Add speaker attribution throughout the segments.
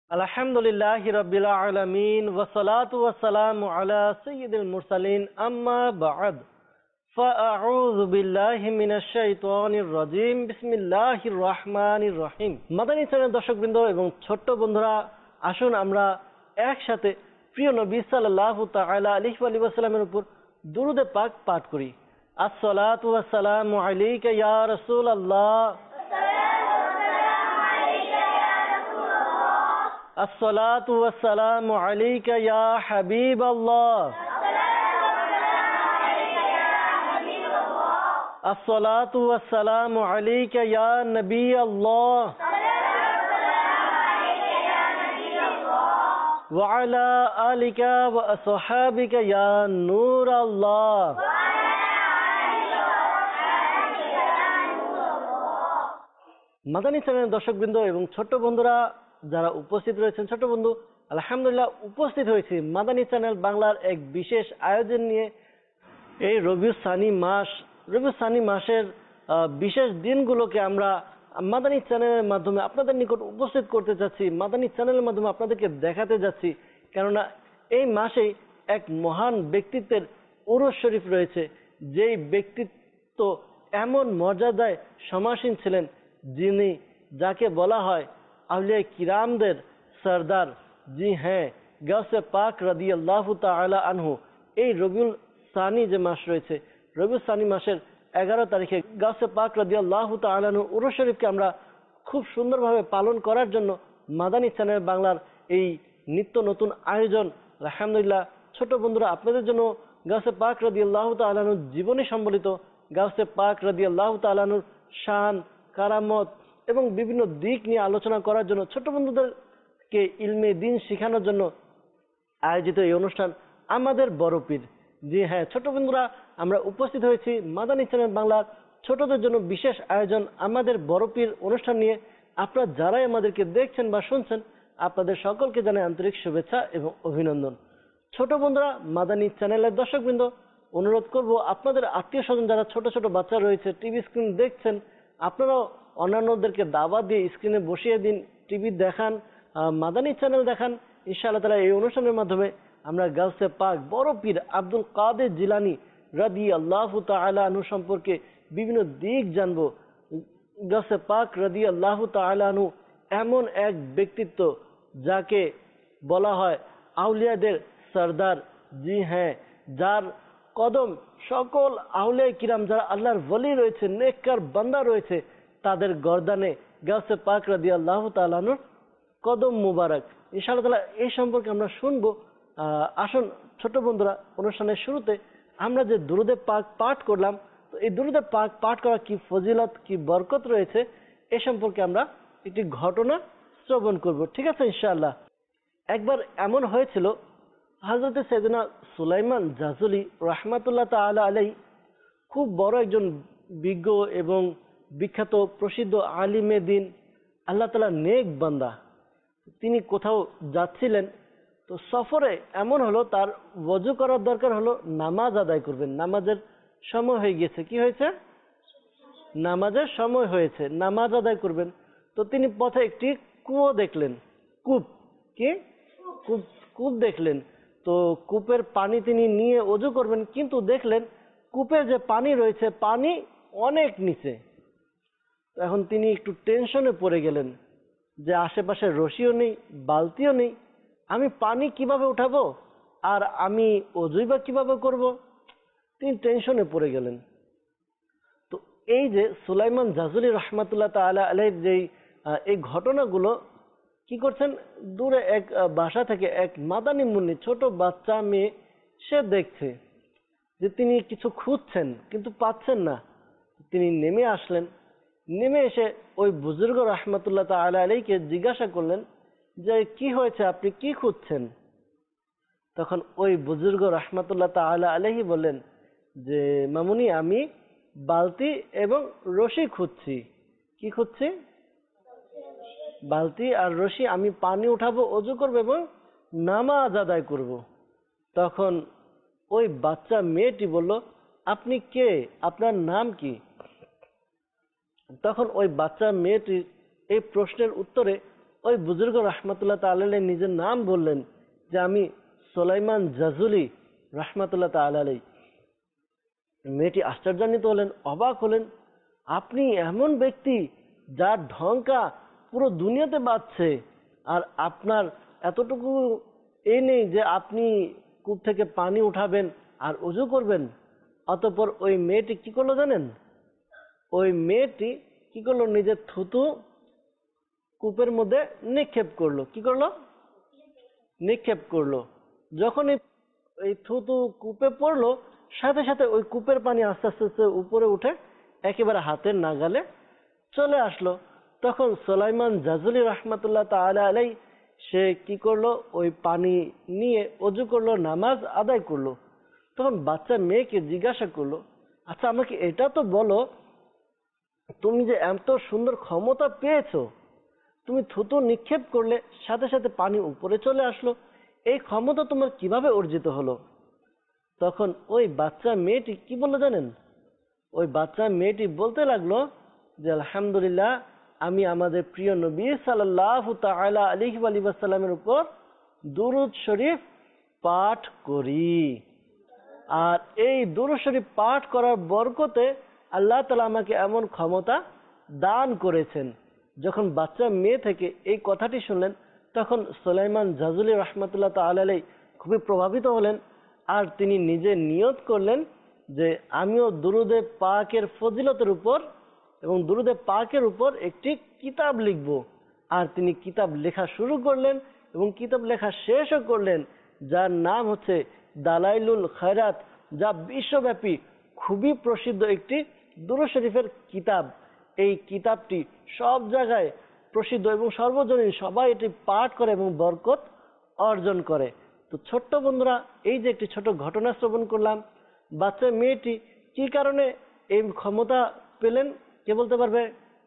Speaker 1: আলহামদুলিল্লাহি রাব্বিল আলামিন ওয়াসসালাতু ওয়াসসালামু আলা সাইয়্যিদিল মুরসালিন আম্মা বা'দ ফাআউযু বিল্লাহি মিনাশ শাইতানির রাজীম বিসমিল্লাহির রহমানির রহিম। মাদানী চ্যানেল দর্শকবৃন্দ এবং ছোট্ট বন্ধুরা, আসুন আমরা একসাথে প্রিয় নবী সাল্লাল্লাহু তাআলা আলাইহি ওয়া সাল্লামের উপর দুরূদে পাক পাঠ করি। আসসালাতু ওয়াসসালামু আলাইকা ইয়া রাসূলুল্লাহ, الصلاة والسلام عليك يا حبيب الله، الصلاة والسلام عليك يا نبي الله، وعلى آلك وأصحابك يا نور الله। মাদানী চ্যানেলের দর্শকবৃন্দ এবং ছোট্ট বন্ধুরা যারা উপস্থিত রয়েছেন, ছোট বন্ধু আলহামদুলিল্লাহ উপস্থিত হয়েছি মাদানী চ্যানেল বাংলার এক বিশেষ আয়োজন নিয়ে। এই রবিউল সানি মাসের বিশেষ দিনগুলোকে আমরা মাদানী চ্যানেলের মাধ্যমে আপনাদের নিকট উপস্থিত করতে যাচ্ছি, মাদানী চ্যানেলের মাধ্যমে আপনাদেরকে দেখাতে যাচ্ছি। কেননা এই মাসেই এক মহান ব্যক্তিত্বের উরুস শরীফ রয়েছে, যেই ব্যক্তিত্ব এমন মর্যাদায় সমাসীন ছিলেন, যাকে বলা হয় আউলিয়া কিরামদের সরদার। জি হ্যাঁ, গাউসে পাক রাদিয়াল্লাহু তাআলা আনহু। এই রবিউল সানি যে মাস রয়েছে, রবিউল সানি মাসের 11 তারিখে গাউসে পাক রাদিয়াল্লাহু তাআলা আনহু উরুস শরীফকে আমরা খুব সুন্দরভাবে পালন করার জন্য মাদানী চ্যানেল বাংলার এই নিত্য নতুন আয়োজন। আলহামদুলিল্লাহ ছোট বন্ধুরা, আপনাদের জন্য গাউসে পাক রাদিয়াল্লাহু তাআলা আনহুর জীবনী সম্বলিত, গাউসে পাক রাদিয়াল্লাহু তাআলা আনহুর শান, কারামত এবং বিভিন্ন দিক নিয়ে আলোচনা করার জন্য, ছোট বন্ধুদেরকে ইলমে দিন শেখানোর জন্য আয়োজিত এই অনুষ্ঠান আমাদের বড় পীর। জি হ্যাঁ ছোট বন্ধুরা, আমরা উপস্থিত হয়েছি মাদানী চ্যানেল বাংলার ছোটদের জন্য বিশেষ আয়োজন আমাদের বড় পীর অনুষ্ঠান নিয়ে। আপনারা যারাই আমাদেরকে দেখছেন বা শুনছেন, আপনাদের সকলকে জানাই আন্তরিক শুভেচ্ছা এবং অভিনন্দন। ছোট বন্ধুরা, মাদানী চ্যানেলের দর্শকবৃন্দ, অনুরোধ করব আপনাদের আত্মীয় স্বজন যারা ছোট ছোট বাচ্চা রয়েছে, টিভি স্ক্রিন দেখছেন, আপনারাও অন্যান্যদেরকে দাওয়াত দিয়ে স্ক্রিনে বসিয়ে দিন, টিভি দেখান, মাদানী চ্যানেল দেখান। ইনশাআল্লাহ তাআলা এই অনুষ্ঠানের মাধ্যমে আমরা গাউসে পাক বড় পীর আব্দুল কাদের জিলানী রাদিয়াল্লাহু তাআলা আনহু সম্পর্কে বিভিন্ন দিক জানবো। গাউসে পাক রাদিয়াল্লাহু তাআলা আনহু এমন এক ব্যক্তিত্ব যাকে বলা হয় আউলিয়াদের সরদার। জি হ্যাঁ, যার কদম সকল আউলিয়া কিরাম যারা আল্লাহর ওলি রয়েছে, নেককার বান্দা রয়েছে, তাদের গর্দানে গাউসে পাক রাদিয়াল্লাহু তাআলা আনহুর কদম মুবারক। ইনশাআল্লাহ তাআলা এই সম্পর্কে আমরা শুনবো। আসুন ছোট বন্ধুরা, অনুষ্ঠানের শুরুতে আমরা যে দুরূদে পাক পাঠ করলাম, তো এই দুরূদে পাক পাঠ করা কি ফজিলত, কি বরকত রয়েছে, এ সম্পর্কে আমরা একটি ঘটনা শ্রবণ করব। ঠিক আছে ইনশাআল্লাহ। একবার এমন হয়েছিল, হযরত সাইয়েদনা সুলাইমান জাজুলি রাহমাতুল্লাহ তাআলা আলাইহি খুব বড় একজন বিজ্ঞ এবং বিখ্যাত প্রসিদ্ধ আলিমে দিন, আল্লাহ তাআলা নেক বান্দা। তিনি কোথাও যাচ্ছিলেন, তো সফরে এমন হলো তার ওযু করার দরকার হলো, নামাজ আদায় করবেন। নামাজের সময় হয়ে গেছে। কি হয়েছে? নামাজের সময় হয়েছে, নামাজ আদায় করবেন। তো তিনি পথে একটি কুয়ো দেখলেন, কূপ। কি? কূপ দেখলেন। তো কূপের পানি তিনি নিয়ে ওযু করবেন, কিন্তু দেখলেন কূপে যে পানি রয়েছে, পানি অনেক নিচে। এখন তিনি একটু টেনশনে পড়ে গেলেন যে আশেপাশে রশিও নেই, বালতিও নেই, আমি পানি কিভাবে উঠাবো আর আমি ওযুই বা কিভাবে করব। তিনি টেনশনে পড়ে গেলেন। তো এই যে সুলাইমান জাজুলি রাহমাতুল্লাহ তাআলা আলাইহির যে এই ঘটনাগুলো কি করছেন, দূরে এক বাসা থেকে এক মাদানী মুন্নি, ছোট বাচ্চা মেয়ে, সে দেখছে যে তিনি কিছু খুঁজছেন কিন্তু পাচ্ছেন না। তিনি নেমে আসলেন, নেমে এসে ওই বুজুর্গ রাহমাতুল্লাহ তাআলা আলাইহিকে জিজ্ঞাসা করলেন যে কি হয়েছে, আপনি কি খুঁজছেন? তখন ওই বুজুর্গ রাহমাতুল্লাহ তাআলা আলাইহি বললেন যে মামুনি, আমি বালতি এবং রশি খুঁজছি। কি খুঁজছি? বালতি আর রশি, আমি পানি উঠাবো, ওযু করবো এবং নামাজ আদায় করব। তখন ওই বাচ্চা মেয়েটি বলল, আপনি কে, আপনার নাম কি? তখন ওই বাচ্চা মেয়েটির এই প্রশ্নের উত্তরে ওই বুজুর্গ রহমতুল্লাহ তাআলা আলাইহি নিজের নাম বললেন যে আমি সুলাইমান জাজুলি রহমতুল্লাহ তাআলা আলাইহি। মেয়েটি আশ্চর্যান্বিত হলেন, অবাক হলেন, আপনি এমন ব্যক্তি যার ঢঙ্কা পুরো দুনিয়াতে বাজছে, আর আপনার এতটুকু এই নেই যে আপনি কূপ থেকে পানি উঠাবেন আর ওযু করবেন। অতঃপর ওই মেয়েটি কি করলো জানেন? ওই মেয়েটি কি করলো, নিজের থুতু কূপের মধ্যে নিক্ষেপ করলো। কি করলো? নিক্ষেপ করলো। যখন এই থুতু কূপে পড়লো, সাথে সাথে ওই কূপের পানি আস্তে আস্তে আস্তে উপরে উঠে একেবারে হাতের নাগালে চলে আসলো। তখন সুলাইমান জাজুলি রহমতুল্লাহ তাআলা আলাইহি সে কি করলো, ওই পানি নিয়ে ওযু করলো, নামাজ আদায় করলো। তখন বাচ্চা মেয়েকে জিজ্ঞাসা করলো, আচ্ছা আমাকে এটা তো বলো, তুমি যে এত সুন্দর ক্ষমতা পেয়েছো, তুমি থুতু নিক্ষেপ করলে সাথে সাথে পানি উপরে চলে আসলো, এই ক্ষমতা তোমার কিভাবে অর্জিত হলো? তখন ওই বাচ্চা মেয়েটি কি বললো জানেন? ওই বাচ্চা মেয়েটি বলতে লাগলো যে আলহামদুলিল্লাহ, আমি আমাদের প্রিয় নবী সাল্লাল্লাহু তাআলা আলাইহি ওয়াসাল্লামের উপর দুরূদ শরীফ পাঠ করি, আর এই দুরূদ শরীফ পাঠ করার বরকতে আল্লাহ তাআলা আমাকে এমন ক্ষমতা দান করেছেন। যখন বাচ্চা মেয়ে থেকে এই কথাটি শুনলেন, তখন সুলাইমান জাজুলি রহমতুল্লাহ তাআলা আলাইহি খুবই প্রভাবিত হলেন, আর তিনি নিজে নিয়ত করলেন যে আমিও দুরুদে পাকের ফজিলতের উপর এবং দুরুদে পাকের উপর একটি কিতাব লিখব। আর তিনি কিতাব লেখা শুরু করলেন এবং কিতাব লেখা শেষও করলেন, যার নাম হচ্ছে দালাইলুল খায়রাত, যা বিশ্বব্যাপী খুবই প্রসিদ্ধ একটি দুরূদ শরীফের কিতাব। এই কিতাবটি সব জায়গায় প্রসিদ্ধ এবং সর্বজনীন, সবাই এটি পাঠ করে এবং বরকত অর্জন করে। তো ছোট্ট বন্ধুরা, এই যে একটি ছোট ঘটনা শ্রবণ করলাম, বাচ্চা মেয়েটি কি কারণে এই ক্ষমতা পেলেন, কে বলতে পারবে?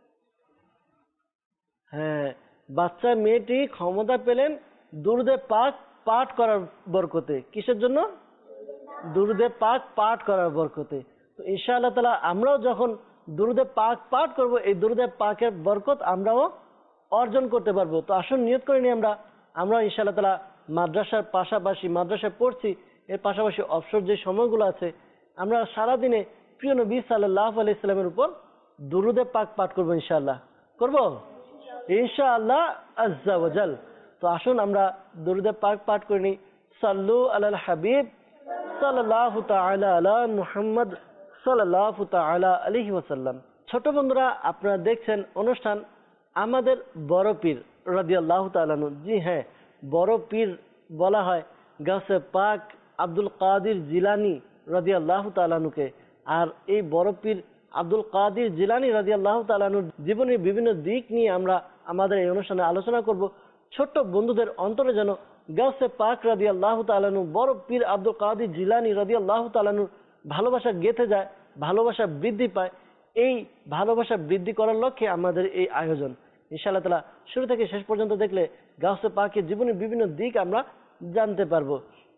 Speaker 1: হ্যাঁ, বাচ্চা মেয়েটি ক্ষমতা পেলেন দুরুদে পাক পাঠ করার বরকতে। কিসের জন্য? দুরুদে পাক পাঠ করার বরকতে। তো ইনশাআল্লাহ তাআলা আমরাও যখন দুরুদে পাক পাঠ করব, এই দুরুদে পাকের বরকত আমরাও অর্জন করতে পারবো। তো আসুন নিয়ত করে নিই আমরা ইনশাআল্লাহ তাআলা মাদ্রাসার পাশাপাশি, মাদ্রাসায় পড়ছি, এর পাশাপাশি অবসর যে সময়গুলো আছে, আমরা সারাদিনে প্রিয় নবী সাল্লাল্লাহু আলাইহি সাল্লামের উপর দুরুদে পাক পাঠ করবো। ইনশাআল্লাহ করব ইনশাআল্লাহ আজ্জা ওয়া জাল। তো আসুন আমরা দুরুদে পাক পাঠ করে নিই। সাল্লু আলাল হাবিব সাল্লাল্লাহু তাআলা আলা মুহাম্মদ সাল্লাল্লাহু তাআলা আলাইহি ওয়াসাল্লাম। ছোট বন্ধুরা, আপনারা দেখছেন অনুষ্ঠান আমাদের বড় পীর রাদিয়াল্লাহু তাআলা আনহু। জি হ্যাঁ, বড় পীর বলা হয় গাউসে পাক আব্দুল কাদির জিলানী রাদিয়াল্লাহু তাআলা আনহুকে। আর এই বড় পীর আব্দুল কাদির জিলানী রাদিয়াল্লাহু তাআলা আনহুর জীবনের বিভিন্ন দিক নিয়ে আমরা আমাদের এই অনুষ্ঠানে আলোচনা করব। ছোট্ট বন্ধুদের অন্তরে যেন গাউসে পাক রাদিয়াল্লাহু তাআলা আনহু, বড় পীর আব্দুল কাদির জিলানী রাদিয়াল্লাহু তাআলা আনহুর ভালোবাসা গেঁথে যায়, ভালোবাসা বৃদ্ধি পায়। এই ভালোবাসা বৃদ্ধি করার লক্ষ্যে আমাদের এই আয়োজন। ইনশাআল্লাহ তাআলা শুরু থেকে শেষ পর্যন্ত দেখলে গাউসে পাকের জীবনের বিভিন্ন দিক আমরা জানতে পারবো।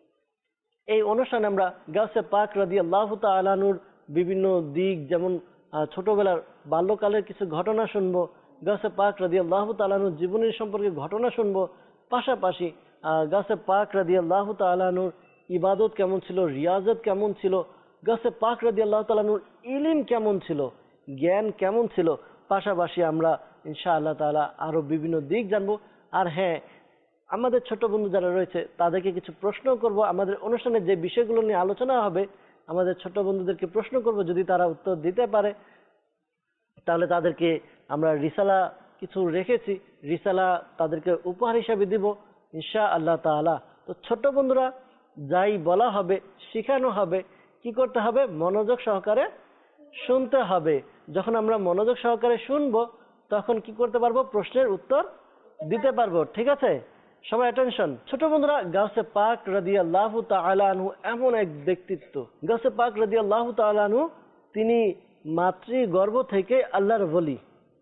Speaker 1: এই অনুষ্ঠানে আমরা গাউসে পাক রাদিয়াল্লাহু তাআলা আনহুর বিভিন্ন দিক, যেমন ছোটবেলার বাল্যকালের কিছু ঘটনা শুনবো, গাউসে পাক রাদিয়াল্লাহু তাআলা আনহুর জীবনের সম্পর্কে ঘটনা শুনবো। পাশাপাশি গাউসে পাক রাদিয়াল্লাহু তাআলা আনহুর ইবাদত কেমন ছিল, রিয়াজত কেমন ছিল, গাউসে পাক রাদিয়াল্লাহু তাআলা আনহুর ইলম কেমন ছিল, জ্ঞান কেমন ছিল। পাশাপাশি আমরা ইনশাআল্লাহ তাআলা আরো বিভিন্ন দিক জানবো। আর হ্যাঁ, আমাদের ছোট বন্ধু যারা রয়েছে তাদেরকে কিছু প্রশ্ন করব। আমাদের অনুষ্ঠানে যে বিষয়গুলো নিয়ে আলোচনা হবে, আমাদের ছোট বন্ধুদেরকে প্রশ্ন করব, যদি তারা উত্তর দিতে পারে তাহলে তাদেরকে আমরা রিসালা কিছু রেখেছি, রিসালা তাদেরকে উপহার হিসাবে দিব ইনশাআল্লাহ তাআলা। তো ছোট বন্ধুরা, যাই বলা হবে, শেখানো হবে, কি করতে হবে? মনোযোগ সহকারে শুনতে হবে। যখন আমরা মনোযোগ সহকারে শুনবো, তখন কি করতে পারবো? প্রশ্নের উত্তর দিতে পারবো। ঠিক আছে? সবাই অ্যাটেনশন। ছোট বন্ধুরা, গাউসে পাক রাদিয়াল্লাহু তাআলা আনহু এমন এক ব্যক্তিত্ব। গাউসে পাক রাদিয়াল্লাহু তাআলা আনহু তিনি মাতৃগর্ভ থেকে আল্লাহর ওলি।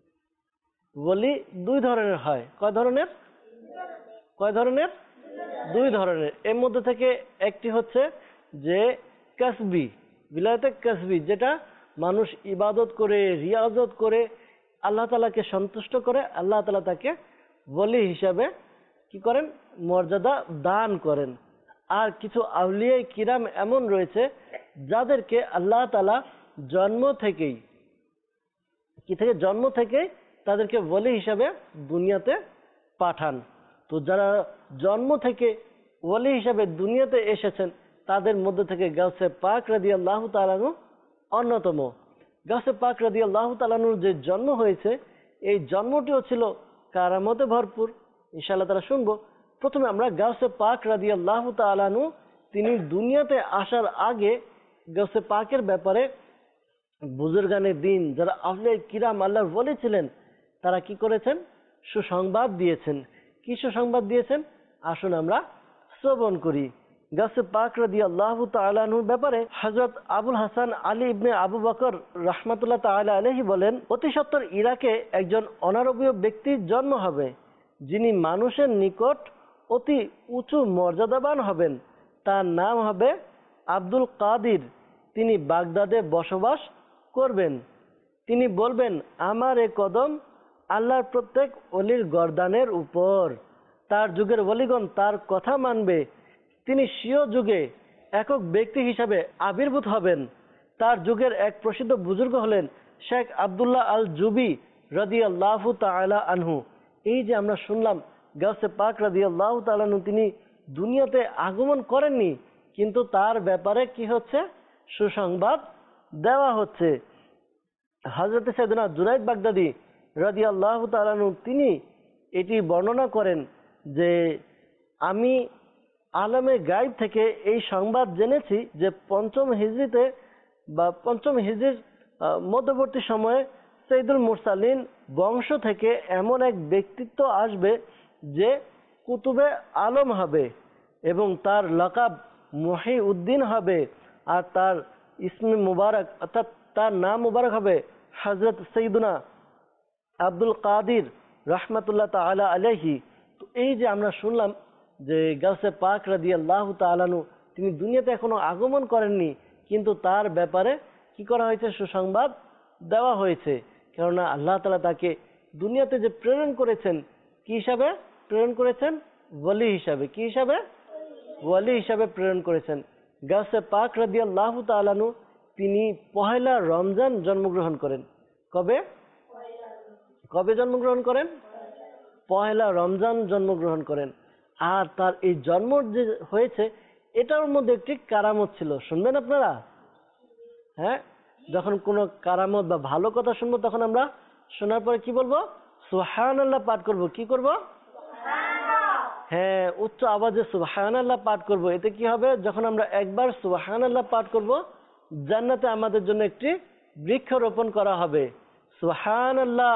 Speaker 1: ওলি দুই ধরনের হয়। কয় ধরনের? কয় ধরনের? দুই ধরনের। এর মধ্যে থেকে একটি হচ্ছে যে কাসবি, বিলায়াতে কাসবি, যেটা মানুষ ইবাদত করে, রিয়াজত করে আল্লাহ তাআলাকে সন্তুষ্ট করে, আল্লাহ তাআলা তাকে ওলি হিসাবে কি করেন, মর্যাদা দান করেন। আর কিছু আউলিয়া কিরাম এমন রয়েছে যাদেরকে আল্লাহ তাআলা জন্ম থেকেই জন্ম থেকে তাদেরকে ওলি হিসাবে দুনিয়াতে পাঠান। তো যারা জন্ম থেকে ওলি হিসাবে দুনিয়াতে এসেছেন তাদের মধ্যে থেকে গাউসে পাক রাদিয়াল্লাহু তাআলা আনহু অন্যতম। গাউসে পাক রাদিয়াল্লাহু তাআলা আনহুর যে জন্ম হয়েছে এই জন্মটিও ছিল কারামতে ভরপুর। ইনশাআল্লাহ তাআলা শুনবো। প্রথমে আমরা গাউসে পাক রাদিয়াল্লাহু তাআলা আনহু তিনি দুনিয়াতে আসার আগে গাউসে পাকের ব্যাপারে বুজুর্গানে দিন যারা আউলিয়া কিরাম আল্লাহর ওলি ছিলেন তারা কি করেছেন, সুসংবাদ দিয়েছেন। কি সুসংবাদ দিয়েছেন আসুন আমরা শ্রবণ করি। গাউসে পাক রাদিয়াল্লাহু তাআলা আনহুর ব্যাপারে হযরত আবুল হাসান আলী ইবনে আবু বকর রাহমাতুল্লাহ তাআলা আলাইহি বলেন, অতি সত্বর ইরাকে একজন অনারবীয় ব্যক্তির জন্ম হবে যিনি মানুষের নিকট অতি উঁচু মর্যাদাবান হবেন। তার নাম হবে আব্দুল কাদির। তিনি বাগদাদে বসবাস করবেন। তিনি বলবেন, আমার এ কদম আল্লাহর প্রত্যেক ওলির গর্দানের উপর। তার যুগের ওলিগণ তার কথা মানবে। তিনি স্বীয় যুগে একক ব্যক্তি হিসাবে আবির্ভূত হবেন। তার যুগের এক প্রসিদ্ধ বুজুর্গ হলেন শেখ আব্দুল্লাহ আল জুবি রাদিয়াল্লাহু তাআলা আনহু। এই যে আমরা শুনলাম গাউসে পাক রাদিয়াল্লাহু তাআলা আনহু তিনি দুনিয়াতে আগমন করেননি, কিন্তু তার ব্যাপারে কি হচ্ছে, সুসংবাদ দেওয়া হচ্ছে। হযরত সাইয়েদনা জুনাইদ বাগদাদি রাদিয়াল্লাহু তাআলা আনহু তিনি এটি বর্ণনা করেন যে আমি আলমে গায়ব থেকে এই সংবাদ জেনেছি যে পঞ্চম হিজরিতে বা পঞ্চম হিজরির মধ্যবর্তী সময়ে সৈয়দুল মুরসালিন বংশ থেকে এমন এক ব্যক্তিত্ব আসবে যে কুতুবে আলম হবে এবং তার লকাব মুহিউদ্দিন হবে আর তার ইসমে মুবারক অর্থাৎ তার নাম মুবারক হবে হযরত সৈয়দনা আব্দুল কাদির রাহমাতুল্লাহ তাআলা আলাইহি। তো এই যে আমরা শুনলাম যে গাউসে পাক রাদিয়াল্লাহু তাআলা আনহু তিনি দুনিয়াতে এখনো আগমন করেননি, কিন্তু তার ব্যাপারে কি করা হয়েছে, সুসংবাদ দেওয়া হয়েছে। কেননা আল্লাহ তাআলা তাকে দুনিয়াতে যে প্রেরণ করেছেন কি হিসাবে প্রেরণ করেছেন, ওলি হিসাবে। কি হিসাবে, ওলি হিসাবে প্রেরণ করেছেন। গাউসে পাক রাদিয়াল্লাহু তাআলা আনহু তিনি পহেলা রমজান জন্মগ্রহণ করেন। কবে কবে জন্মগ্রহণ করেন? পহেলা রমজান জন্মগ্রহণ করেন। আর তার এই জন্ম যে হয়েছে এটার মধ্যে একটি কারামত ছিল। শুনবেন আপনারা? হ্যাঁ, যখন কোনো কারামত বা ভালো কথা শুনবো তখন আমরা শোনার পরে কি বলবো, সুবহানাল্লাহ পাঠ করব। কি করব? হ্যাঁ, উচ্চ আওয়াজে সুবহানাল্লাহ পাঠ করব। এতে কি হবে, যখন আমরা একবার সুবহানাল্লাহ পাঠ করব জান্নাতে আমাদের জন্য একটি বৃক্ষ রোপণ করা হবে। সুবহানাল্লাহ।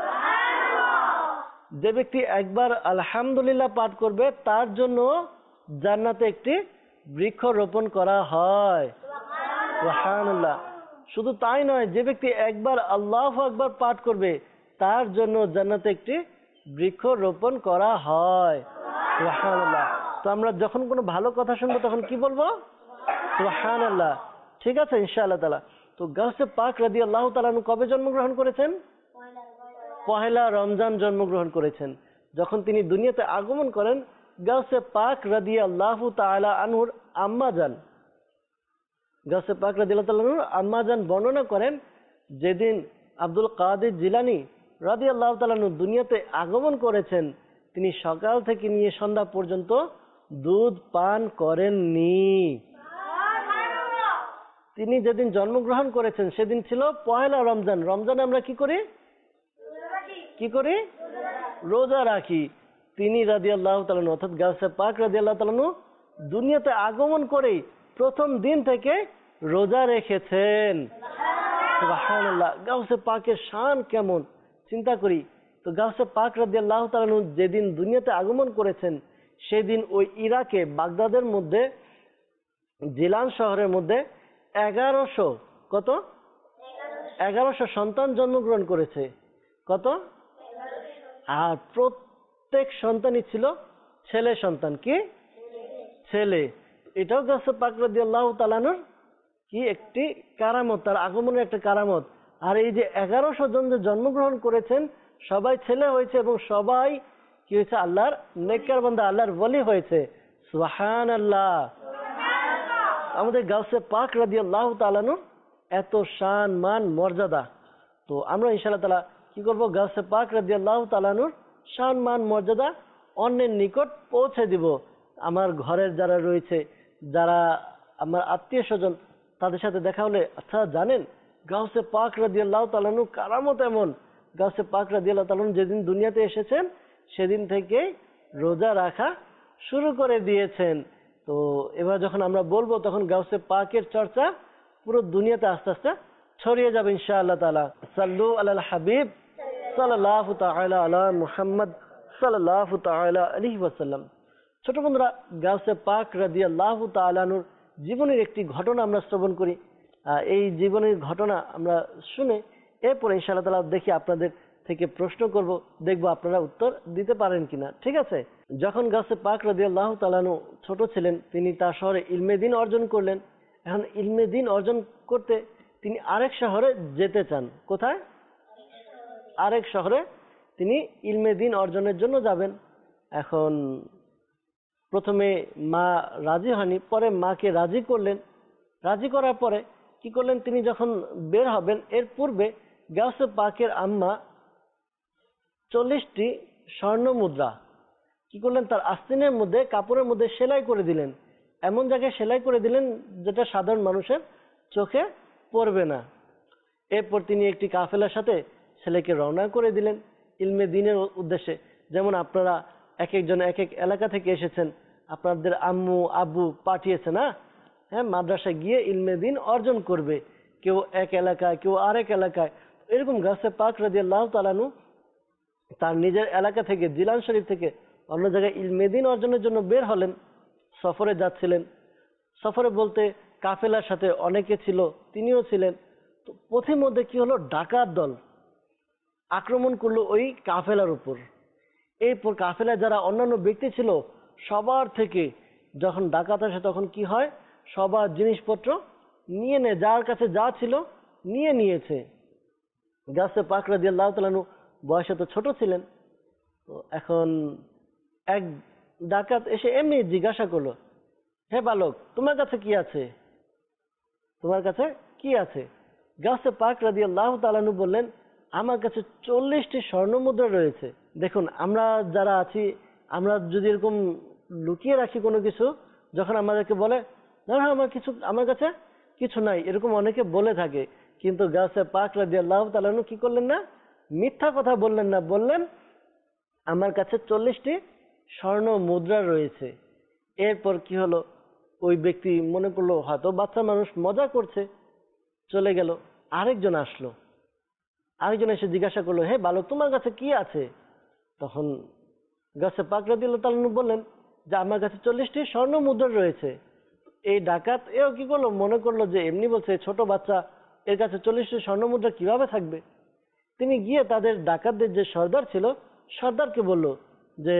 Speaker 1: যে ব্যক্তি একবার আলহামদুলিল্লাহ পাঠ করবে তার জন্য জান্নাতে একটি বৃক্ষ রোপণ করা হয়। সুবহানাল্লাহ। শুধু তাই নয়, যে ব্যক্তি একবার আল্লাহু আকবার পাঠ করবে তার জন্য জান্নাতে একটি বৃক্ষ রোপণ করা হয়। সুবহানাল্লাহ। তো আমরা যখন কোনো ভালো কথা শুনবো তখন কি বলবো, সুবহানাল্লাহ। ঠিক আছে ইনশাআল্লাহ তাআলা। তো গাউসে পাক রাদিয়াল্লাহু তাআলা আনহু কবে জন্মগ্রহণ করেছেন? পহেলা রমজান জন্মগ্রহণ করেছেন। যখন তিনি দুনিয়াতে আগমন করেন গাউসে পাক রাদিয়াল্লাহু তাআলা আনহুর আম্মাজান গাউসে পাক রাদিয়াল্লাহু তাআলা আনহুর আম্মাজান বর্ণনা করেন, যেদিন আব্দুল কাদের জিলানী রাদিয়াল্লাহু তাআলা আনহু দুনিয়াতে আগমন করেছেন তিনি সকাল থেকে নিয়ে সন্ধ্যা পর্যন্ত দুধ পান করেননি। তিনি যেদিন জন্মগ্রহণ করেছেন সেদিন ছিল পহেলা রমজান। রমজানে আমরা কি করি, রোজা রাখি। তিনি রাদিয়াল্লাহু তাআলা আনহু অর্থাৎ গাউসে পাক রাদিয়াল্লাহু তাআলা আনহু দুনিয়াতে আগমন করেই প্রথম দিন থেকে রোজা রেখেছেন। সুবহানাল্লাহ। গাউসে পাকের শান কেমন চিন্তা করি। তো গাউসে পাক রাদিয়াল্লাহু তাআলা আনহু যেদিন দুনিয়াতে আগমন করেছেন সেদিন ওই ইরাকে বাগদাদের মধ্যে জিলান শহরের মধ্যে 1100 সন্তান জন্মগ্রহণ করেছে। কত? আর প্রত্যেক সন্তানই ছিল ছেলে সন্তান। কি ছেলে? এটাও গাউসে পাক রাদিয়াল্লাহু তাআলা আনহুর কি একটি কারামত, তার আগমনের একটা কারামত। আর এই যে 1100 জন যে জন্মগ্রহণ করেছেন সবাই ছেলে হয়েছে এবং সবাই কি হয়েছে? আল্লাহর নেককার বান্দা, আল্লাহর ওলি হয়েছে। সুবহানাল্লাহ। আমাদের গাউসে পাক রাদিয়াল্লাহু তাআলা আনহু এত শান মান মর্যাদা। তো আমরা ইনশাআল্লাহ তাআলা কি করব? গাউসে পাক রাদিয়াল্লাহু তাআলা আনহুর শান মান মর্যাদা অন্যের নিকট পৌঁছে দিব। আমার ঘরের যারা রয়েছে, যারা আমার আত্মীয় স্বজন, তাদের সাথে দেখা হলে, আচ্ছা জানেন গাউসে পাক রাদিয়াল্লাহু তাআলা আনহু কারামত এমন, গাউসে পাক রাদিয়াল্লাহু তাআলা আনহু যেদিন দুনিয়াতে এসেছেন সেদিন থেকে রোজা রাখা শুরু করে দিয়েছেন। তো এবার যখন আমরা বলবো তখন গাউসে পাকের চর্চা পুরো দুনিয়াতে আস্তে আস্তে ছড়িয়ে যাবে ইনশাআল্লাহ তাআলা। সাল্লু আলাল হাবিব সাল্লাল্লাহু তাআলা আলা মুহাম্মদ সাল্লাল্লাহু তাআলা আলাইহি ওয়াসাল্লাম। ছোট বন্ধুরা, গাউসে পাক রাদিয়াল্লাহু তাআলা আনহুর জীবনের একটি ঘটনা আমরা শ্রবণ করি। এই জীবনের ঘটনা আমরা শুনে এরপরে ইনশাআল্লাহ তাআলা দেখি আপনাদের থেকে প্রশ্ন করব, দেখবো আপনারা উত্তর দিতে পারেন কিনা। ঠিক আছে? যখন গাউসে পাক রাদিয়াল্লাহু তাআলা আনহু ছোট ছিলেন, তিনি তার শহরে ইলমে দ্বীন অর্জন করলেন। এখন ইলমে দ্বীন অর্জন করতে তিনি আরেক শহরে যেতে চান। কোথায়? আরেক শহরে তিনি ইলমে দ্বীন অর্জনের জন্য যাবেন। এখন প্রথমে মা রাজি হয়নি, পরে মাকে রাজি করলেন। রাজি করার পরে কি করলেন? তিনি যখন বের হবেন এর পূর্বে গাউসে পাকের আম্মা 40টি স্বর্ণ মুদ্রা কি করলেন? তার আস্তিনের মধ্যে, কাপড়ের মধ্যে সেলাই করে দিলেন। এমন জায়গায় সেলাই করে দিলেন যেটা সাধারণ মানুষের চোখে পড়বে না। এরপর তিনি একটি কাফেলার সাথে ছেলেকে রওনা করে দিলেন ইলমে দ্বীনের উদ্দেশ্যে। যেমন আপনারা এক একজন এক এক এলাকা থেকে এসেছেন, আপনাদের আম্মু আব্বু পাঠিয়েছে না, হ্যাঁ, মাদ্রাসায় গিয়ে ইলমে দ্বীন অর্জন করবে। কেউ এক এলাকায়, কেউ আরেক এলাকায়। এরকম গাউসে পাক রাদিয়াল্লাহু তাআলা আনহু তার নিজের এলাকা থেকে, জিলান শরীফ থেকে অন্য জায়গায় ইলমে দ্বীন অর্জনের জন্য বের হলেন। সফরে যাচ্ছিলেন। সফরে বলতে কাফেলার সাথে অনেকে ছিল, তিনিও ছিলেন। তো পথের মধ্যে কি হলো? ডাকাত দল আক্রমণ করলো ওই কাফেলার উপর। এরপর কাফেলায় যারা অন্যান্য ব্যক্তি ছিল সবার থেকে যখন ডাকাত আসে তখন কি হয়? সবার জিনিসপত্র নিয়ে নেয়, যার কাছে যা ছিল নিয়ে নিয়েছে। গাউসে পাক রাদিয়াল্লাহু তাআলা আনহু বয়সে তো ছোট ছিলেন। তো এখন এক ডাকাত এসে এমনি জিজ্ঞাসা করলো, হে বালক, তোমার কাছে কি আছে? তোমার কাছে কি আছে? গাউসে পাক রাদিয়াল্লাহু তাআলা আনহু বললেন, আমার কাছে 40টি স্বর্ণ মুদ্রা রয়েছে। দেখুন, আমরা যারা আছি, আমরা যদি এরকম লুকিয়ে রাখি কোনো কিছু, যখন আমাদেরকে বলে না না আমার কাছে কিছু নাই, এরকম অনেকে বলে থাকে। কিন্তু গাউসে পাক রাদিয়াল্লাহু তাআলা আনহু কি করলেন না? মিথ্যা কথা বললেন না, বললেন আমার কাছে 40টি স্বর্ণ মুদ্রা রয়েছে। এরপর কি হলো? ওই ব্যক্তি মনে করলো হয়তো বাচ্চা মানুষ মজা করছে, চলে গেল। আরেকজন আসলো, আরেকজন এসে জিজ্ঞাসা করলো, হে বালক, তোমার কাছে কি আছে? তখন গাউসে পাক রাদিয়াল্লাহু তাআলা আনহু বললেন যে আমার কাছে 40টি স্বর্ণ মুদ্রা রয়েছে। এই ডাকাত এও কি করলো? মনে করলো যে এমনি বলছে, ছোট বাচ্চা, এর কাছে 40টি স্বর্ণ মুদ্রা কিভাবে থাকবে। তিনি গিয়ে তাদের ডাকাতদের যে সর্দার ছিল, সর্দারকে বলল যে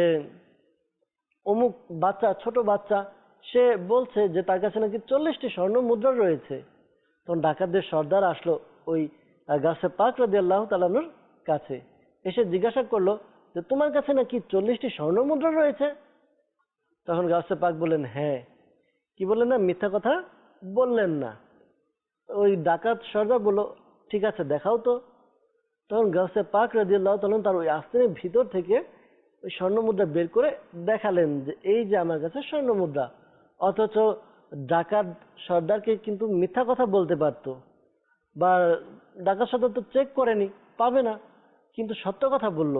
Speaker 1: অমুক বাচ্চা, ছোট বাচ্চা, সে বলছে যে তার কাছে নাকি 40টি স্বর্ণ মুদ্রা রয়েছে। তখন ডাকাতদের সর্দার আসলো ওই গাউসে পাক রাদিয়াল্লাহু তাআলা আনহুর কাছে, এসে জিজ্ঞাসা করলো যে তোমার কাছে নাকি 40টি স্বর্ণ মুদ্রা রয়েছে? তখন গাউসে পাক বললেন, হ্যাঁ। কি বললেন না? মিথ্যা কথা বললেন না। ওই ডাকাত সর্দার বললো, ঠিক আছে, দেখাও তো। তখন গাউসে পাক রাদিয়াল্লাহু তাআলা তার ওই আস্তিনের ভিতর থেকে ওই স্বর্ণ মুদ্রা বের করে দেখালেন যে এই যে আমার কাছে স্বর্ণ মুদ্রা। অথচ ডাকাত সর্দারকে কিন্তু মিথ্যা কথা বলতে পারতো, বা ডাকাত সর্দার তো চেক করেনি, পাবে না, কিন্তু সত্য কথা বলল।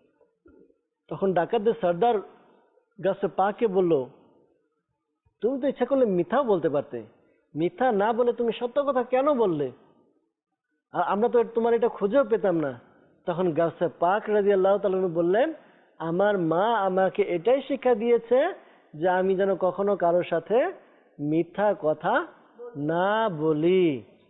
Speaker 1: তখন ডাকাতদের সর্দার গাউসে পাককে বলল, তুমি তো ইচ্ছা করলে মিথ্যাও বলতে পারতে, মিথ্যা না বলে তুমি সত্য কথা কেন বললে? আর আমরা তো তোমার এটা খুঁজেও পেতাম না। তখন গাউসে পাক রাদিয়াল্লাহু তাআলা আনহু বললেন, আমার মা আমাকে এটাই শিক্ষা দিয়েছে যে আমি যেন কখনো কারোর সাথে মিথ্যা কথা না বলি।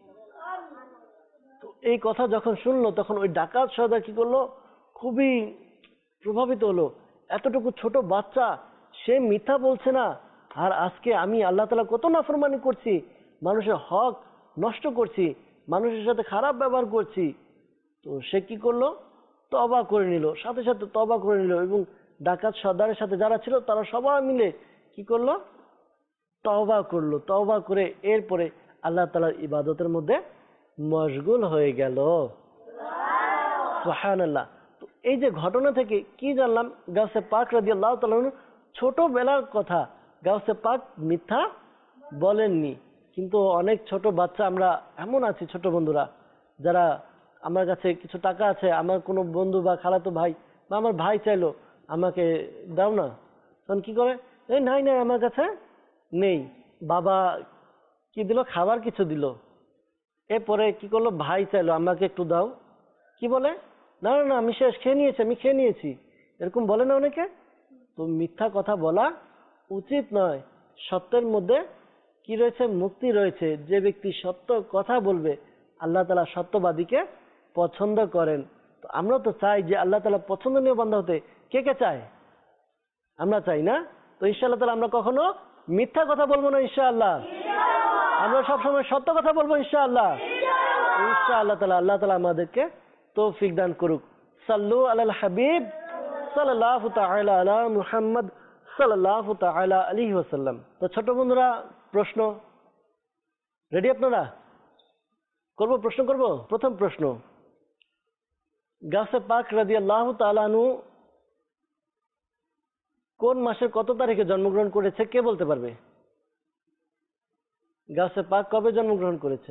Speaker 1: তো এই কথা যখন শুনলো তখন ওই ডাকাত সর্দার কি করলো? খুবই প্রভাবিত হলো। এতটুকু ছোট বাচ্চা, সে মিথ্যা বলছে না, আর আজকে আমি আল্লাহ তাআলা কত নাফরমানি করছি, মানুষের হক নষ্ট করছি, মানুষের সাথে খারাপ ব্যবহার করছি। তো সে কি করলো? তওবা করে নিল, সাথে সাথে তওবা করে নিল এবং ডাকাত সর্দারের সাথে যারা ছিল তারা সবাই মিলে কি করলো, তওবা করলো। তওবা করে এরপরে আল্লাহ তাআলার ইবাদতের মধ্যে মশগুল হয়ে গেল। সুবহানাল্লাহ। তো এই যে ঘটনা থেকে কি জানলাম, গাউসে পাক রাদিয়াল্লাহু তাআলা আনহু ছোটবেলার কথা, গাউসে পাক মিথ্যা বলেননি। কিন্তু অনেক ছোট বাচ্চা আমরা এমন আছি, ছোট বন্ধুরা, যারা আমার কাছে কিছু টাকা আছে, আমার কোনো বন্ধু বা খালাতো ভাই বা আমার ভাই চাইলো আমাকে দাও না, তখন কি করে, এই নাই নাই আমার কাছে নেই। বাবা কি দিল, খাবার কিছু দিল। এরপরে কি করলো, ভাই চাইলো আমাকে একটু দাও, কি বলে, না না না আমি শেষ, খেয়ে নিয়েছি, আমি খেয়ে নিয়েছি, এরকম বলে না অনেকে। তো মিথ্যা কথা বলা উচিত নয়। সত্যের মধ্যে কি রয়েছে, মুক্তি রয়েছে। যে ব্যক্তি সত্য কথা বলবে আল্লাহ তাআলা সত্যবাদীকে পছন্দ করেন। তো আমরা তো চাই যে আল্লাহ তাআলা পছন্দনীয় বান্দা হতে। কে কে চায়? আমরা চাই না? তো ইনশাআল্লাহ তাআলা আমরা কখনো মিথ্যা কথা বলবো না ইনশাআল্লাহ। আমরা সবসময় সত্য কথা বলবো ইনশাআল্লাহ। ইনশাআল্লাহ তাআলা আল্লাহ তাআলা আমাদেরকে তৌফিক দান করুক। সাল্লু আলাল হাবিব সাল্লাল্লাহু তাআলা আলা মুহাম্মদ সাল্লাল্লাহু তাআলা আলাইহি ওয়াসাল্লাম। তো ছোট বন্ধুরা, প্রশ্ন রেডি আপনারা? প্রশ্ন করব। প্রথম প্রশ্ন, গাউসে পাক রাদিয়াল্লাহু তাআলা আনহু কোন মাসের কত তারিখে জন্মগ্রহণ করেছে, কে বলতে পারবে? গাউসে পাক কবে জন্মগ্রহণ করেছে?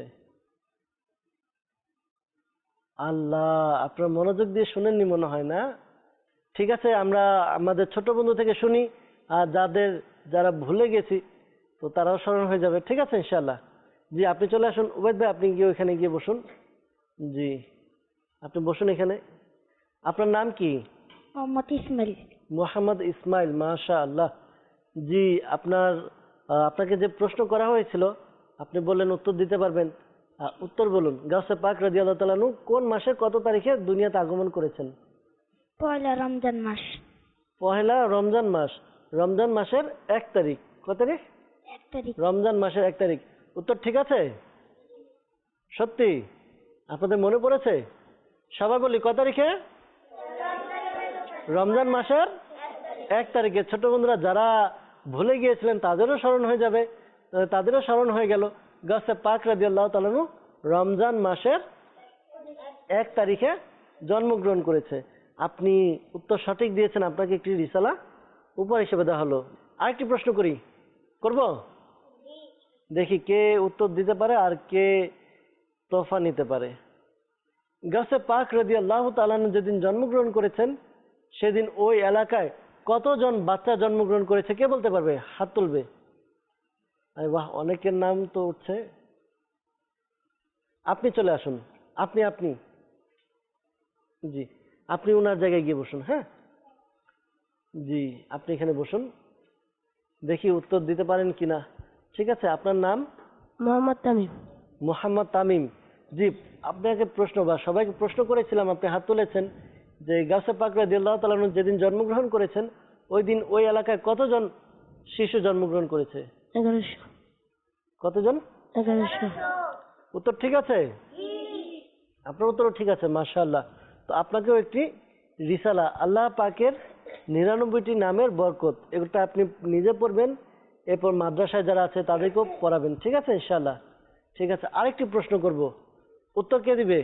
Speaker 1: আল্লাহ, আপনার মনোযোগ দিয়ে শুনেননি মনে হয় না। ঠিক আছে, আমরা আমাদের ছোট বন্ধু থেকে শুনি, আর যারা ভুলে গেছি তো তারাও স্মরণ হয়ে যাবে। ঠিক আছে ইনশাআল্লাহ। জি, আপনি চলে আসুন। উবাইদ ভাই, আপনি গিয়ে ওইখানে গিয়ে বসুন। জি, আপনি বসুন এখানে। আপনার নাম কি?
Speaker 2: মোহাম্মদ ইসমাইল।
Speaker 1: মোহাম্মদ ইসমাইল, মাশাআল্লাহ। জি, আপনাকে যে প্রশ্ন করা হয়েছিল আপনি বললেন উত্তর দিতে পারবেন। উত্তর বলুন। গাউসে পাক রাদিয়াল্লাহু তাআলা আনহু কোন মাসে কত তারিখে দুনিয়াতে আগমন করেছেন?
Speaker 2: পয়লা রমজান মাস।
Speaker 1: পহেলা রমজান মাস। রমজান মাসের 1 তারিখ। কত তারিখ?
Speaker 2: 1 তারিখ।
Speaker 1: রমজান মাসের 1 তারিখ। উত্তর ঠিক আছে? সত্যি? আপনাদের মনে পড়েছে? সবাই বলি, কত তারিখে? রমজান মাসের 1 তারিখে। ছোট বন্ধুরা যারা ভুলে গিয়েছিলেন তাদেরও স্মরণ হয়ে যাবে, তাদেরও স্মরণ হয়ে গেল। গাউসে পাক রাদিয়াল্লাহু তাআলা আনহু রমজান মাসের 1 তারিখে জন্মগ্রহণ করেছে। আপনি উত্তর সঠিক দিয়েছেন, আপনাকে একটি রিসালা উপহার হিসেবে দেওয়া হলো। আরেকটি প্রশ্ন করব, দেখি কে উত্তর দিতে পারে আর কে তোহফা নিতে পারে। গাউসে পাক রাদিয়াল্লাহু তাআলা আনহু যেদিন জন্মগ্রহণ করেছেন সেদিন ওই এলাকায় কতজন বাচ্চা জন্মগ্রহণ করেছে, কে বলতে পারবে? হাত তুলবে। আরে বাহ, অনেকের নাম তো উঠছে। আপনি চলে আসুন। আপনি জি, আপনি ওনার জায়গায় গিয়ে বসুন। হ্যাঁ জি, আপনি এখানে বসুন, দেখি উত্তর দিতে পারেন কিনা। ঠিক আছে, আপনার নাম?
Speaker 2: মোহাম্মদ তামিম।
Speaker 1: মোহাম্মদ তামিম। জি, আপনাকে প্রশ্ন বা সবাইকে প্রশ্ন করেছিলাম, আপনি হাত তুলেছেন যে গাউসে পাক রাদিয়াল্লাহু তাআলা আনহু যেদিন জন্মগ্রহণ করেছেন ওই দিন ওই এলাকায় কতজন শিশু জন্মগ্রহণ করেছে?
Speaker 2: 1100।
Speaker 1: কতজন?
Speaker 2: 1100।
Speaker 1: উত্তর ঠিক আছে? আপনার উত্তরও ঠিক আছে, মাশাআল্লাহ। তো আপনাকেও একটি রিসালা, আল্লাহ পাকের 99টি নামের বরকত, এগুলোটা আপনি নিজে পড়বেন, এরপর মাদ্রাসায় যারা আছে তাদেরকেও পড়াবেন। ঠিক আছে ইনশাআল্লাহ। ঠিক আছে, আরেকটি প্রশ্ন করব, উত্তর কে দিবে?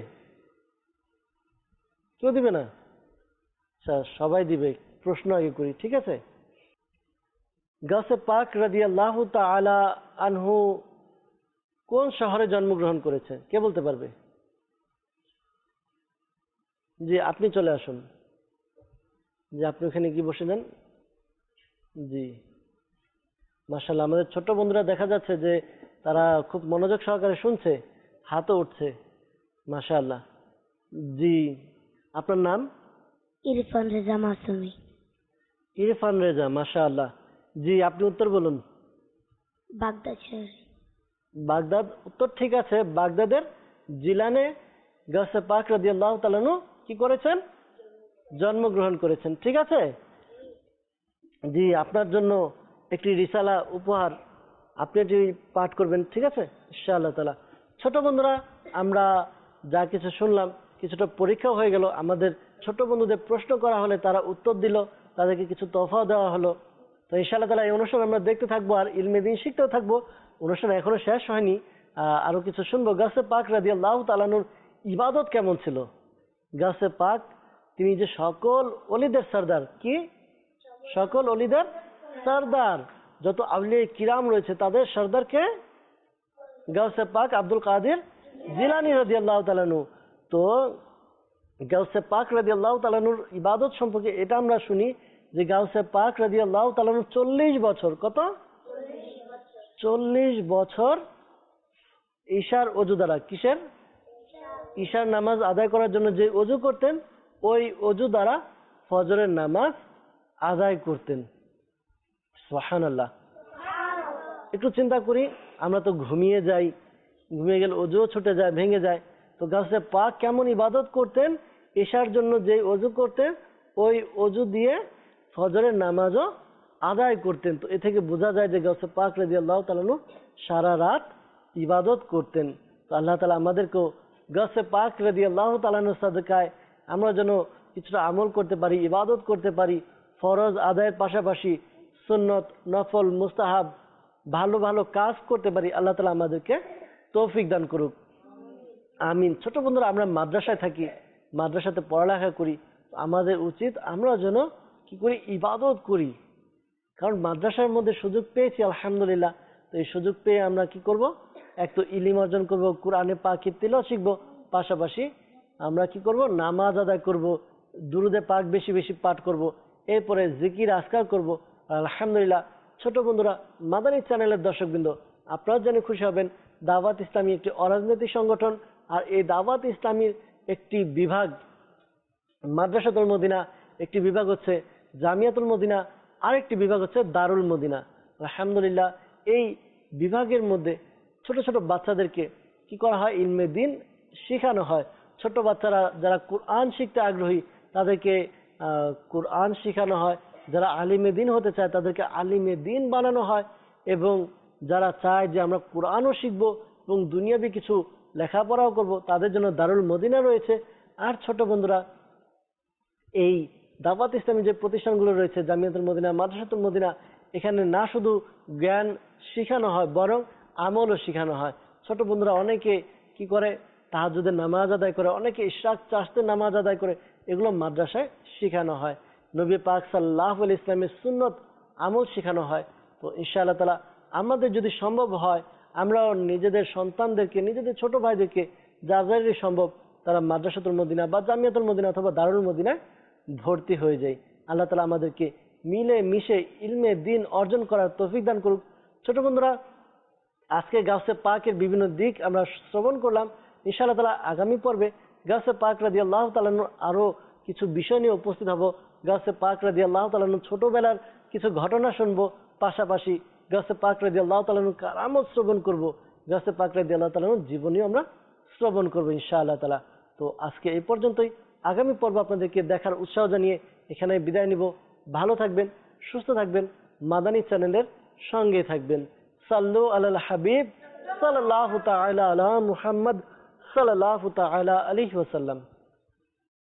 Speaker 1: কেউ দিবে না? আচ্ছা, সবাই দিবে। প্রশ্ন আগে করি, ঠিক আছে। গাউসে পাক রাদিয়াল্লাহু তাআলা আনহু কোন শহরে জন্মগ্রহণ করেছে, কে বলতে পারবে? জি, আপনি চলে আসুন। জি, আপনি ওখানে কি বসে যান। জি, মাশাআল্লাহ, আমাদের ছোট বন্ধুরা দেখা যাচ্ছে যে তারা খুব মনোযোগ সহকারে শুনছে, হাতও উঠছে, মাশাআল্লাহ। জি, আপনার নাম?
Speaker 2: ইরফান রেজা মাসুমি।
Speaker 1: ইরফান রেজা, মাশাআল্লাহ। জি, আপনি উত্তর বলুন।
Speaker 2: বাগদাদ শহর।
Speaker 1: বাগদাদ, উত্তর ঠিক আছে। বাগদাদের জিলানে গাউসে পাক রাদিয়াল্লাহু তাআলা আনহু কি করেছেন? জন্মগ্রহণ করেছেন। ঠিক আছে। জি, আপনার জন্য একটি রিসালা উপহার, আপনি এটি পাঠ করবেন। ঠিক আছে ইনশাআল্লাহ তাআলা। ছোট বন্ধুরা, আমরা যা কিছু শুনলাম কিছুটা পরীক্ষাও হয়ে গেল। আমাদের ছোট বন্ধুদের প্রশ্ন করা হলে তারা উত্তর দিল, তাদেরকে কিছু তোহফাও দেওয়া হলো। তো ইনশাআল্লাহ তাআলা এই অনুষ্ঠান আমরা দেখতে থাকবো আর ইলমে দিন শিখতেও থাকবো। অনুষ্ঠান এখনো শেষ হয়নি, আরো কিছু শুনবো। গাউসে পাক রাদিয়াল্লাহু তাআলা আনহুর ইবাদত কেমন ছিল। গাউসে পাক তিনি যে সকল ওলিদের সর্দার, কি সকল ওলিদের সর্দার, যত আউলিয়া কিরাম রয়েছে তাদের সর্দারকে গাউসে পাক আব্দুল কাদের জিলানী রাদিয়াল্লাহু তাআলা আনহু। তো গাউসে পাক রাদিয়াল্লাহু তাআলা আনহুর ইবাদত সম্পর্কে এটা আমরা শুনি যে গাউসে পাক রাদিয়াল্লাহু তাআলা আনহু 40 বছর, কত 40 বছর ঈশার ওযু দ্বারা, কিসের ঈশার নামাজ আদায় করার জন্য যে ওযু করতেন ওই ওযু দ্বারা ফজরের নামাজ আদায় করতেন। সুবহানাল্লাহ। একটু চিন্তা করি, আমরা তো ঘুমিয়ে যাই, ঘুমিয়ে গেলে ওযুও ছুটে যায়, ভেঙে যায়। তো গাউসে পাক কেমন ইবাদত করতেন, ঈশার জন্য যে ওযু করতেন ওই ওযু দিয়ে ফজরের নামাজও আদায় করতেন। তো এ থেকে বোঝা যায় যে গাউসে পাক রাদিয়াল্লাহু তাআলা আনহু সারা রাত ইবাদত করতেন। তো আল্লাহ তাআলা আমাদেরকেও গাউসে পাক রাদিয়াল্লাহু তাআলা আনহুর সাদকায় আমরা যেন কিছুটা আমল করতে পারি, ইবাদত করতে পারি, ফরজ আদায়ের পাশাপাশি সুন্নত, নফল, মুস্তাহাব ভালো ভালো কাজ করতে পারি। আল্লাহ তাআলা আমাদেরকে তৌফিক দান করুক, আমিন। ছোট বন্ধুরা, আমরা মাদ্রাসায় থাকি, মাদ্রাসাতে পড়ালেখা করি, আমাদের উচিত আমরা যেন কি করি, ইবাদত করি। কারণ মাদ্রাসার মধ্যে সুযোগ পেয়েছি আলহামদুলিল্লাহ। তো এই সুযোগ পেয়ে আমরা কি করব, এক তো ইলম অর্জন করব, কোরআনে পাকের তিলাওয়াত শিখব, পাশাপাশি আমরা কি করব, নামাজ আদায় করব, দুরুদে পাক বেশি বেশি পাঠ করব, এরপরে জিকির আজকার করব। আলহামদুলিল্লাহ। ছোট বন্ধুরা, মাদানী চ্যানেলের দর্শকবৃন্দ, আপনারা জেনে খুশি হবেন দাওয়াত ইসলামী একটি অরাজনৈতিক সংগঠন। আর এই দাওয়াত ইসলামীর একটি বিভাগ মাদ্রাসাতুল মদিনা, একটি বিভাগ হচ্ছে জামিয়াতুল মদিনা, আরেকটি বিভাগ হচ্ছে দারুল মদিনা। আলহামদুলিল্লাহ। এই বিভাগের মধ্যে ছোট ছোট বাচ্চাদেরকে কি করা হয়, ইলমে দিন শেখানো হয়। ছোট বাচ্চারা যারা কোরআন শিখতে আগ্রহী তাদেরকে কোরআন শেখানো হয়, যারা আলিমে দিন হতে চায় তাদেরকে আলিমে দিন বানানো হয়, এবং যারা চায় যে আমরা কোরআনও শিখবো এবং দুনিয়াবি কিছু লেখাপড়াও করব তাদের জন্য দারুল মদিনা রয়েছে। আর ছোট বন্ধুরা, এই দাওয়াত ইসলামী যে প্রতিষ্ঠানগুলো রয়েছে, জামিয়াতুল মদিনা, মাদ্রাসাতুল মদিনা, এখানে না শুধু জ্ঞান শেখানো হয় বরং আমলও শেখানো হয়। ছোট বন্ধুরা অনেকে কি করে, তাহাজ্জুদের নামাজ আদায় করে, অনেকে ইশরাক চাশতের নামাজ আদায় করে, এগুলো মাদ্রাসায় শেখানো হয়। নবী পাক সাল্লাল্লাহু আলাইহি ওয়াসাল্লামের সুন্নত আমল শেখানো হয়। তো ইনশাআল্লাহ তাআলা আমাদের যদি সম্ভব হয়, আমরা নিজেদের সন্তানদেরকে, নিজেদের ছোট ভাইদেরকে যাদের সম্ভব তারা মাদ্রাসাতুল মদিনা বা জামিয়াতুল মদিনা অথবা দারুল মদিনায় ভর্তি হয়ে যায়। আল্লাহ তাআলা আমাদেরকে মিলে মিশে ইলমে দিন অর্জন করার তৌফিক দান করুক। ছোট বন্ধুরা, আজকে গাউসে পাকের বিভিন্ন দিক আমরা শ্রবণ করলাম। ইনশাআল্লাহ তাআলা আগামী পর্বে গাউসে পাক রাদিয়াল্লাহু তাআলা আরো কিছু বিষয় নিয়ে উপস্থিত হব। গাউসে পাক রাদিয়াল্লাহু তাআলা ছোটবেলার কিছু ঘটনা শুনবো, পাশাপাশি গাউসে পাক রাদিয়াল্লাহু তাআলা কারামত শ্রবণ করব, গাউসে পাক রাদিয়াল্লাহু তাআলা জীবনীও আমরা শ্রবণ করব ইনশাআল্লাহ তাআলা। তো আজকে এই পর্যন্তই। আগামী পর্ব আপনাদেরকে দেখার উৎসাহ জানিয়ে এখানে বিদায় নিব। ভালো থাকবেন, সুস্থ থাকবেন, মাদানী চ্যানেলের সঙ্গে থাকবেন। সাল্লু আলাল হাবিব সাল্লাল্লাহু তাআলা আলা মুহাম্মদ সাল্লাল্লাহু তাআলা আলাইহি ওয়াসাল্লাম।